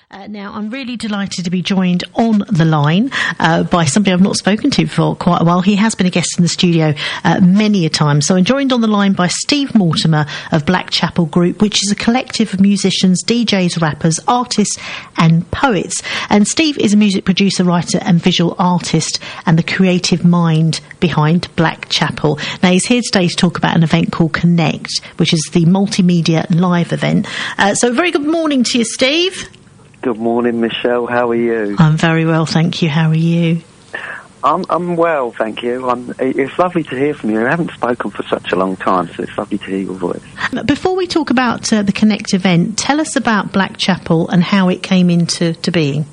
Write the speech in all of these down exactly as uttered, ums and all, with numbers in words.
Uh, now, I'm really delighted to be joined on the line uh, by somebody I've not spoken to for quite a while. He has been a guest in the studio uh, many a time. So I'm joined on the line by Steve Mortimer of Black Chapel Group, which is a collective of musicians, D Js, rappers, artists and poets. And Steve is a music producer, writer and visual artist and the creative mind behind Black Chapel. Now, he's here today to talk about an event called Connect, which is the multimedia live event. Uh, so very good morning to you, Steve. Good morning, Michelle. How are you? I'm very well, thank you. How are you? I'm I'm well, thank you. I'm, it's lovely to hear from you. I haven't spoken for such a long time, so it's lovely to hear your voice. Before we talk about uh, the Connect event, tell us about Black Chapel and how it came into to being.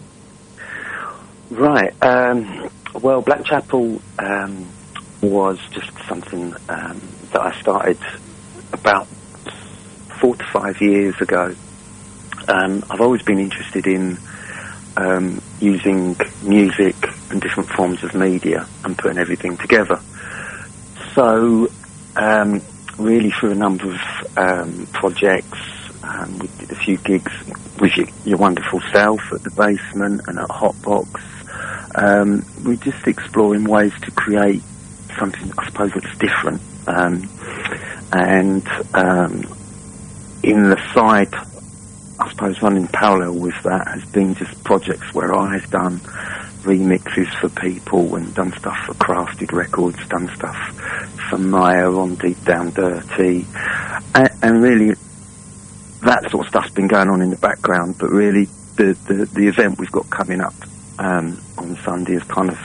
Right. Um, well, Black Chapel um, was just something um, that I started about four to five years ago. Um, I've always been interested in um, using music and different forms of media and putting everything together. So, um, really through a number of um, projects, um, we did a few gigs with your, your wonderful self at the Basement and at Hotbox. Um, we're just exploring ways to create something, I suppose, that's different. Um, and um, in the side, I suppose running parallel with that has been just projects where I've done remixes for people and done stuff for Crafted Records, done stuff for Maya on Deep Down Dirty, and, and really that sort of stuff's been going on in the background, but really the, the, the event we've got coming up um, on Sunday is kind of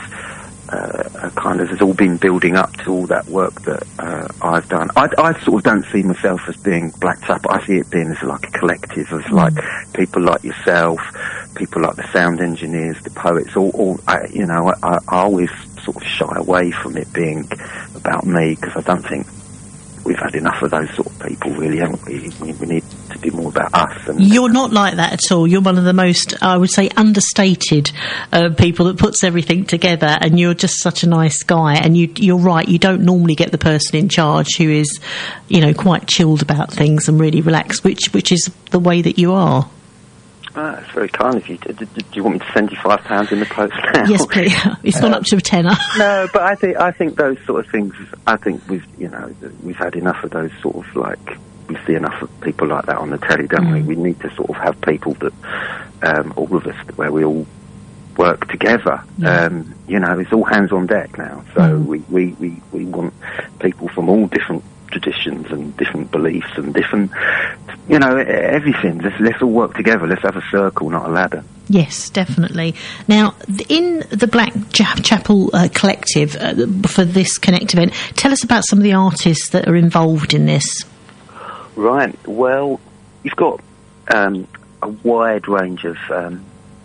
Uh, kind of has all been building up to all that work that uh, I've done. I, I sort of don't see myself as being Black Chapel. I see it being as like a collective of like people like yourself, people like the sound engineers, the poets. All, all I, you know, I, I always sort of shy away from it being about me because I don't think we've had enough of those sort of people, really, haven't we? We, we need to do more about us. And you're not like that at all. You're one of the most, I would say, understated uh, people that puts everything together, and you're just such a nice guy. And you, you're right, you don't normally get the person in charge who is, you know, quite chilled about things and really relaxed, which which is the way that you are. Ah, that's very kind of you. Do, do, do you want me to send you five pounds in the post now? Yes, please. It's gone uh, up to a tenner. No, but I think I think those sort of things. I think we've you know we've had enough of those sort of like we see enough of people like that on the telly, don't mm. we? We need to sort of have people that um, all of us where we all work together. Yeah. Um, you know, it's all hands on deck now. So mm. we, we, we, we want people from all different traditions and different beliefs and different, you know, everything. Let's, let's all work together. Let's have a circle, not a ladder. Yes, definitely. Now, in the Black Chapel uh, Collective uh, for this Connect event, tell us about some of the artists that are involved in this. Right. Well, you've got um, a wide range of um,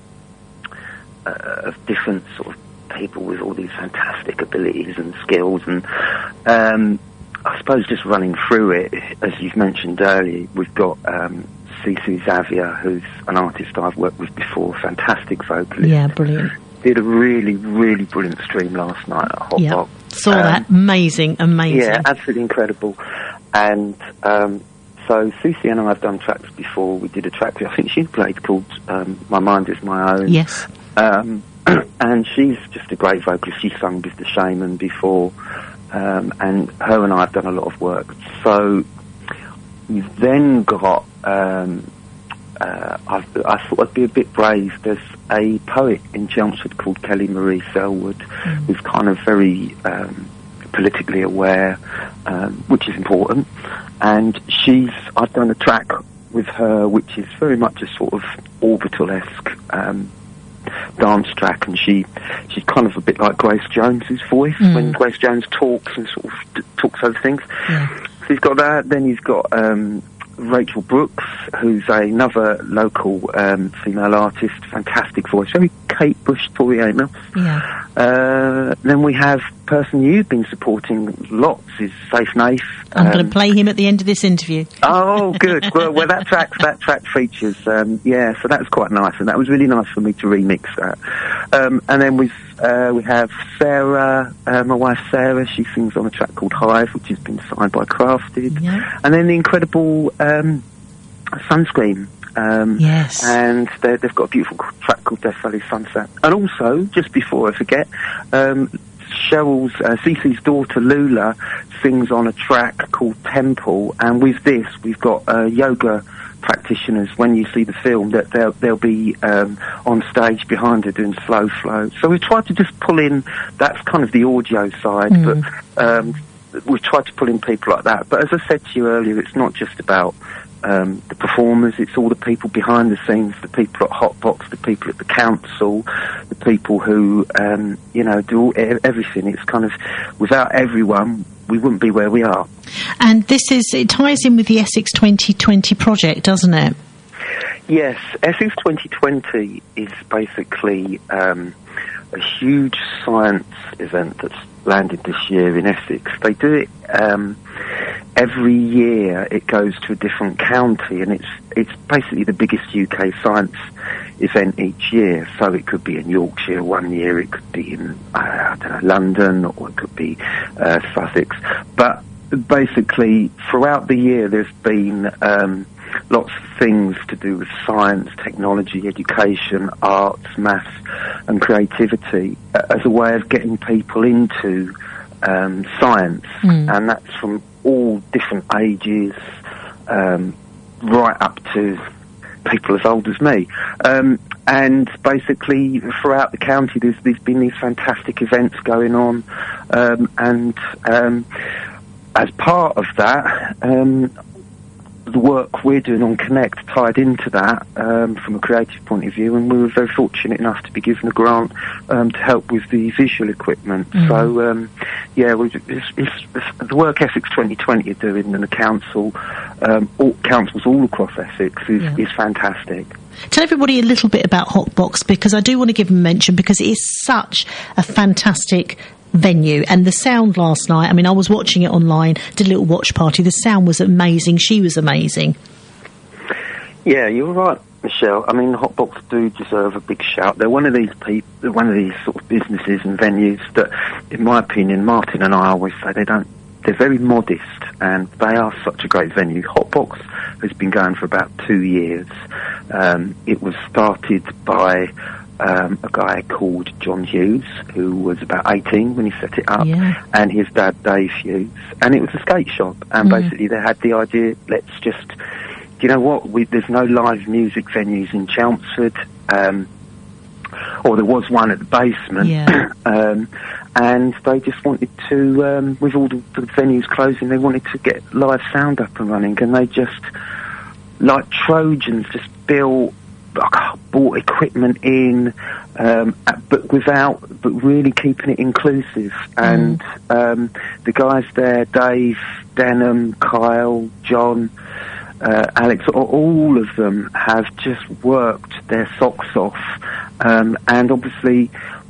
uh, of different sort of people with all these fantastic abilities and skills, and um, I suppose just running through it, as you've mentioned earlier, we've got um, Cece Xavier, who's an artist I've worked with before, fantastic vocalist. Yeah, brilliant. Did a really, really brilliant stream last night at Hotbox. Yeah, saw um, that. Amazing, amazing. Yeah, absolutely incredible. And um, so Cece and I have done tracks before. We did a track, I think she played, called um, My Mind Is My Own. Yes. Um, and she's just a great vocalist. She sung with the Shaman before. Um, and her and I have done a lot of work. So you've then got, um, uh, I've, I thought I'd be a bit brave. There's a poet in Chelmsford called Kelly Marie Selwood, mm. who's kind of very um, politically aware, um, which is important. And she's, I've done a track with her, which is very much a sort of Orbital-esque um, dance track, and she she's kind of a bit like Grace Jones's voice mm. when Grace Jones talks and sort of t- talks over things. Yeah. So you've got that. Then you've got um, Rachel Brooks, who's another local um, female artist, fantastic voice, very Kate Bush, Tori Amos. Yeah. Uh, then we have person you've been supporting lots is Safe Naif. I'm um, going to play him at the end of this interview. Oh, good. well, well, that track that track features, um, yeah. So that was quite nice, and that was really nice for me to remix that. Um, and then we uh, we have Sarah, uh, my wife Sarah. She sings on a track called Hive, which has been signed by Crafted. Yeah. And then the incredible um, Sunscreen. Um, yes. And they've got a beautiful track called Death Valley Sunset. And also, just before I forget, um, Cheryl's, uh, Cece's daughter Lula sings on a track called Temple, and with this we've got uh, yoga practitioners. When you see the film, that they'll, they'll be um, on stage behind her doing slow flow. So we've tried to just pull in, that's kind of the audio side, mm. but um, we've tried to pull in people like that. But as I said to you earlier, it's not just about Um, the performers, it's all the people behind the scenes, the people at Hotbox, the people at the council, the people who, um, you know, do all, everything. It's kind of, without everyone, we wouldn't be where we are. And this is, it ties in with the Essex twenty twenty project, doesn't it? Yes, Essex twenty twenty is basically um, a huge science event that's landed this year in Essex. They do it um, every year. It goes to a different county, and it's it's basically the biggest U K science event each year. So it could be in Yorkshire one year, it could be in uh, I don't know, London, or it could be uh, Sussex. But basically, throughout the year, there's been um, lots of things to do with science, technology, education, arts, maths and creativity uh, as a way of getting people into um, science. Mm. And that's from all different ages, um, right up to people as old as me. Um, and basically, throughout the county, there's, there's been these fantastic events going on. Um, and um, as part of that, um, the work we're doing on Connect tied into that um, from a creative point of view, and we were very fortunate enough to be given a grant um, to help with the visual equipment. Mm. So, um, yeah, we, it's, it's, it's, the work Essex twenty twenty are doing, and the council, um, all, councils all across Essex is, yeah. is fantastic. Tell everybody a little bit about Hotbox, because I do want to give them a mention, because it is such a fantastic venue, and the sound last night, I mean, I was watching it online, did a little watch party, the sound was amazing, she was amazing. Yeah, you're right, Michelle. I mean, Hotbox do deserve a big shout. They're one of these people, one of these sort of businesses and venues that, in my opinion, Martin and I always say they don't, they're very modest, and they are such a great venue. Hotbox has been going for about two years. Um, it was started by Um, a guy called John Hughes, who was about eighteen when he set it up, yeah. and his dad Dave Hughes, and it was a skate shop, and mm. basically they had the idea, let's just, you know what, we, there's no live music venues in Chelmsford, um, or there was one at the basement, yeah. um, and they just wanted to, um, with all the, the venues closing, they wanted to get live sound up and running, and they just, like Trojans, just built, bought equipment in, um, but without, but really keeping it inclusive. And mm. um, the guys there, Dave, Denham, Kyle, John, uh, Alex, all of them have just worked their socks off. Um, and obviously,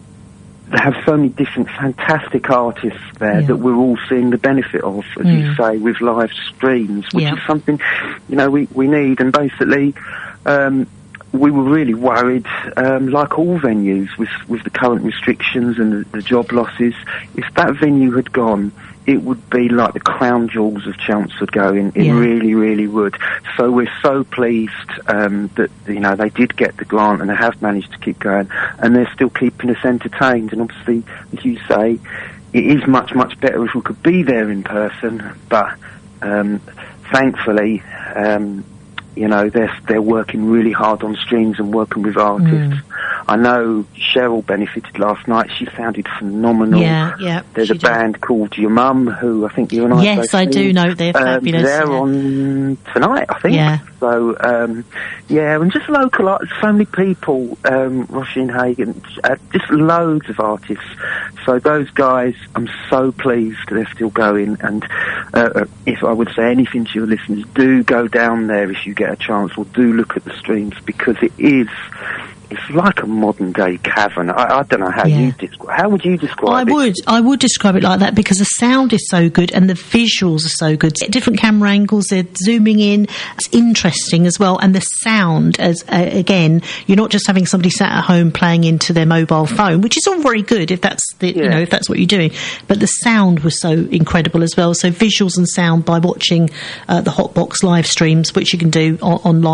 they have so many different fantastic artists there yeah. that we're all seeing the benefit of, as mm. you say, with live streams, which yeah. is something, you know, we, we need. And basically, um, we were really worried, um, like all venues, with with the current restrictions and the, the job losses. If that venue had gone, it would be like the crown jewels of Chelmsford going. It yeah. really, really would. So we're so pleased um, that, you know, they did get the grant and they have managed to keep going, and they're still keeping us entertained. And obviously, as you say, it is much, much better if we could be there in person. But um, thankfully, um, you know, they're they're working really hard on streams and working with artists. Mm. I know Cheryl benefited last night. She sounded phenomenal. Yeah, yeah. There's a did. band called Your Mum, who I think you and I Yes, both I seen. do know. They're fabulous. Um, they're yeah. on tonight, I think. Yeah. So, um, yeah, and just local artists, so many people, um, Roisin Hagan, uh, just loads of artists. So those guys, I'm so pleased they're still going. And uh, if I would say anything to your listeners, do go down there if you get a chance, or do look at the streams, because it is... It's like a modern day cavern. I, I don't know how yeah. you describe. How would you describe I it? I would. I would describe it like that, because the sound is so good and the visuals are so good. Different camera angles, they're zooming in. It's interesting as well, and the sound, as uh, again, you're not just having somebody sat at home playing into their mobile phone, which is all very good if that's the, yeah. you know, if that's what you're doing. But the sound was so incredible as well. So visuals and sound by watching uh, the Hotbox live streams, which you can do o- online.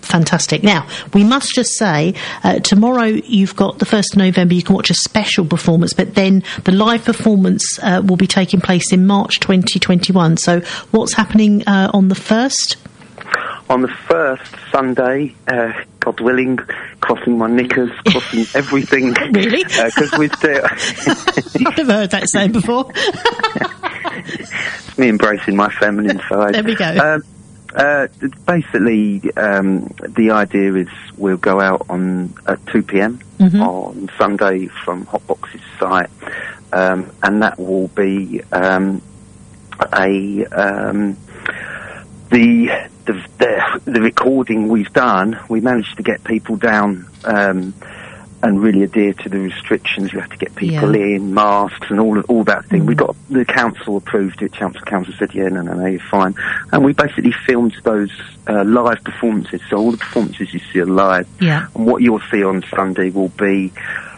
fantastic. Now, we must just say, uh, tomorrow you've got the first of November, you can watch a special performance, but then the live performance uh, will be taking place in March twenty twenty-one. So what's happening uh, on the first? On the first Sunday, uh, God willing, crossing my knickers, crossing everything. Really? Because uh, we're still... I've never heard that saying before. It's me embracing my feminine side. There we go. Um, uh, basically, um, the idea is we'll go out on at two p.m. Mm-hmm. on Sunday from Hotbox's site, um, and that will be um, a... Um, the, the the the recording we've done, we managed to get people down um, and really adhere to the restrictions. You have to get people yeah. in, masks and all all that thing. Mm. We got the council approved it. Council council said, yeah, no, no, no, you're fine. And we basically filmed those uh, live performances. So all the performances you see are live. Yeah. And what you'll see on Sunday will be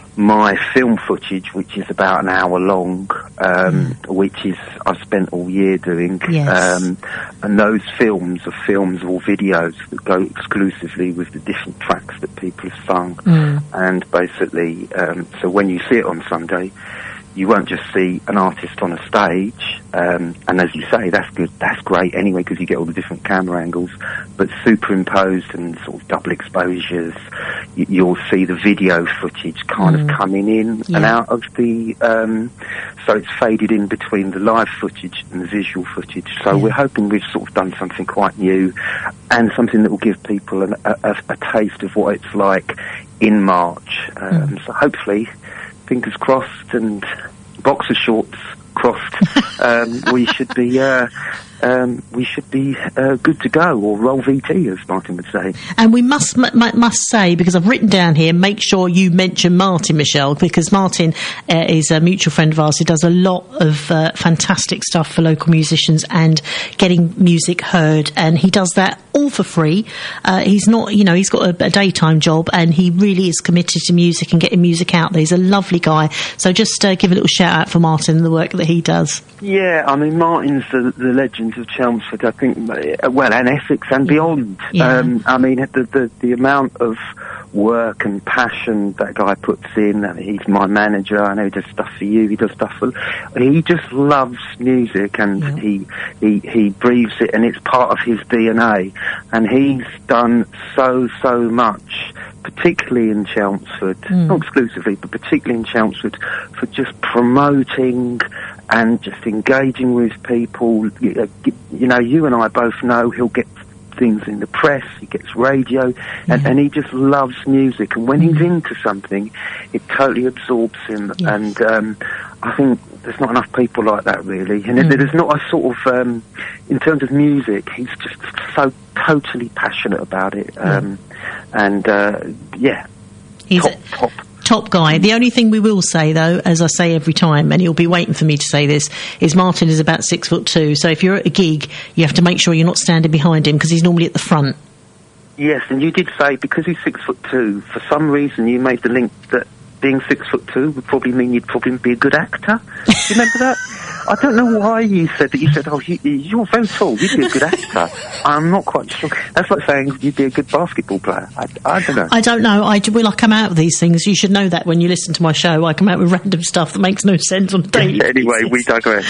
my film footage, which is about an hour long, um, mm. which is I've spent all year doing. Yes. Um, and those films are films or videos that go exclusively with the different tracks that people have sung. Mm. And basically, um, so when you see it on Sunday, you won't just see an artist on a stage, um, and as you say, that's good, that's great anyway, because you get all the different camera angles, but superimposed and sort of double exposures, you, you'll see the video footage kind mm. of coming in yeah. and out of the, um, so it's faded in between the live footage and the visual footage. So yeah. we're hoping we've sort of done something quite new, and something that will give people an, a, a, a taste of what it's like in March. Um, mm. So hopefully, fingers crossed and boxer shorts crossed, um, we should be uh, um, we should be uh, good to go, or roll V T, as Martin would say. And we must m- must say, because I've written down here, make sure you mention Martin, Michelle, because Martin uh, is a mutual friend of ours who does a lot of uh, fantastic stuff for local musicians and getting music heard, and he does that all for free. Uh, he's not, you know, he's got a, a daytime job, and he really is committed to music and getting music out there. He's a lovely guy. So just uh, give a little shout out for Martin and the work that he does. Yeah, I mean, Martin's the, the legend of Chelmsford, I think, well, and Essex and beyond. Yeah. Um, I mean, the, the, the amount of work and passion that guy puts in. I mean, he's my manager. I know he does stuff for you. He does stuff for... He just loves music, and yeah. he, he, he breathes it, and it's part of his D N A. And he's done so, so much, particularly in Chelmsford, mm. not exclusively, but particularly in Chelmsford, for just promoting and just engaging with people. You, you know, you and I both know he'll get things in the press, he gets radio, and, yeah. and he just loves music. And when mm. he's into something, it totally absorbs him. Yeah. And um, I think there's not enough people like that, really. And mm. there's not a sort of, um, in terms of music, he's just so totally passionate about it. Um, mm. And, uh, yeah, he's top, a- top. Top guy. The only thing we will say, though, as I say every time, and he'll be waiting for me to say this, is Martin is about six foot two. So if you're at a gig, you have to make sure you're not standing behind him, because he's normally at the front. Yes, and you did say, because he's six foot two, for some reason you made the link that being six foot two would probably mean you'd probably be a good actor. Do you remember that? I don't know why you said that. You said, oh, you, you're very tall, you'd be a good actor. I'm not quite sure. That's like saying you'd be a good basketball player. I, I don't know. I don't know. I, will I come out with these things? You should know that when you listen to my show. I come out with random stuff that makes no sense on a daily Anyway, basis. we digress.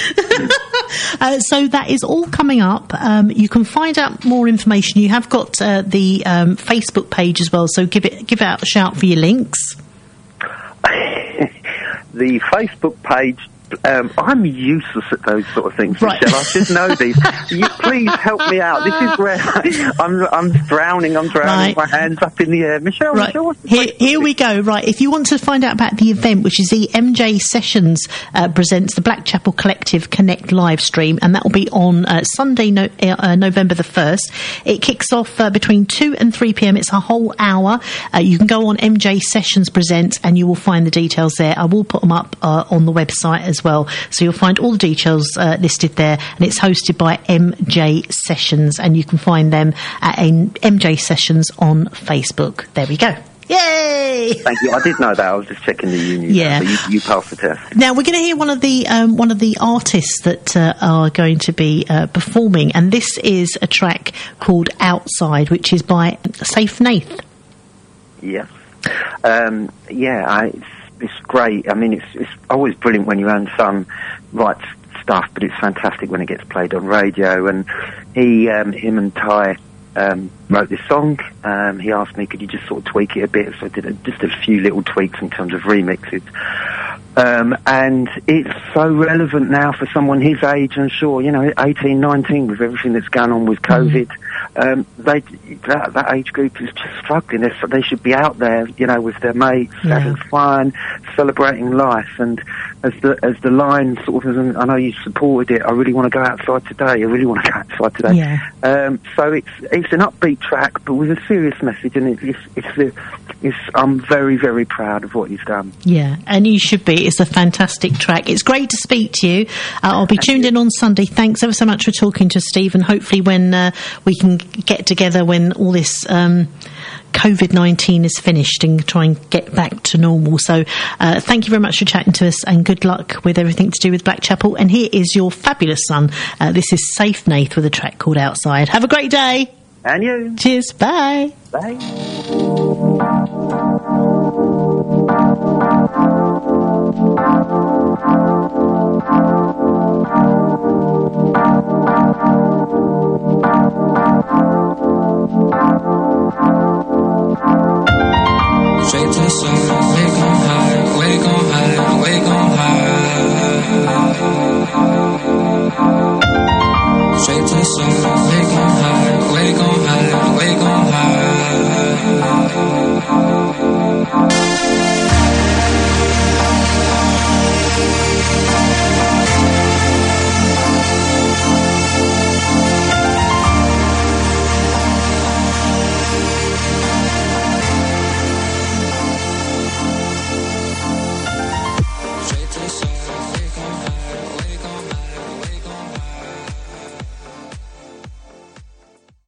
uh, so that is all coming up. Um, you can find out more information. You have got uh, the um, Facebook page as well, so give it give out a shout for your links. The Facebook page, um, I'm useless at those sort of things, right. Michelle. I should know these. You, please help me out. This is where I, I'm, I'm drowning. I'm drowning. Right. My hands up in the air. Michelle, right. Michelle, here, here we go. Right. If you want to find out about the event, which is the M J Sessions uh, presents the Blackchapel Collective Connect live stream, and that will be on uh, Sunday, no, uh, November the first. It kicks off uh, between two and three p.m. It's a whole hour. Uh, you can go on M J Sessions Presents, and you will find the details there. I will put them up uh, on the website as well. So you'll find all the details uh, listed there, and it's hosted by M J Sessions, and you can find them at M J Sessions on Facebook. There we go. Yay! Thank you. I did know that. I was just checking the union. Yeah. So you, you passed the test. Now we're going to hear one of the um, one of the artists that uh, are going to be uh, performing, and this is a track called "Outside," which is by Safe Nath. Yes. Um, yeah. I, it's, it's great. I mean, it's it's always brilliant when your own son writes stuff, but it's fantastic when it gets played on radio. And he, um, him, and Ty. Um, wrote this song. Um, he asked me, could you just sort of tweak it a bit? So I did a, just a few little tweaks in terms of remixes. Um, and it's so relevant now for someone his age, and sure, you know, eighteen, nineteen, with everything that's going on with COVID. Um, they, that, that age group is just struggling. They're, they should be out there, you know, with their mates, yeah. having fun, celebrating life. And as the as the line sort of, I know you supported it, I really want to go outside today. I really want to go outside today. Yeah. Um, so it's it's an upbeat track, but with a serious message, and it's it's, it's, it's I'm very very proud of what he's done. Yeah, and you should be. It's a fantastic track. It's great to speak to you. Uh, I'll be tuned in on Sunday. Thanks ever so much for talking to us, Steve, and hopefully when uh, we can get together when all this um, COVID nineteen is finished and try and get back to normal. So uh, thank you very much for chatting to us, and good luck with everything to do with Blackchapel. And here is your fabulous son. Uh, this is Safe Nath with a track called Outside. Have a great day. And you. Cheers. Bye. Bye. Straight to the sun, we gon' hide, we gon' hide.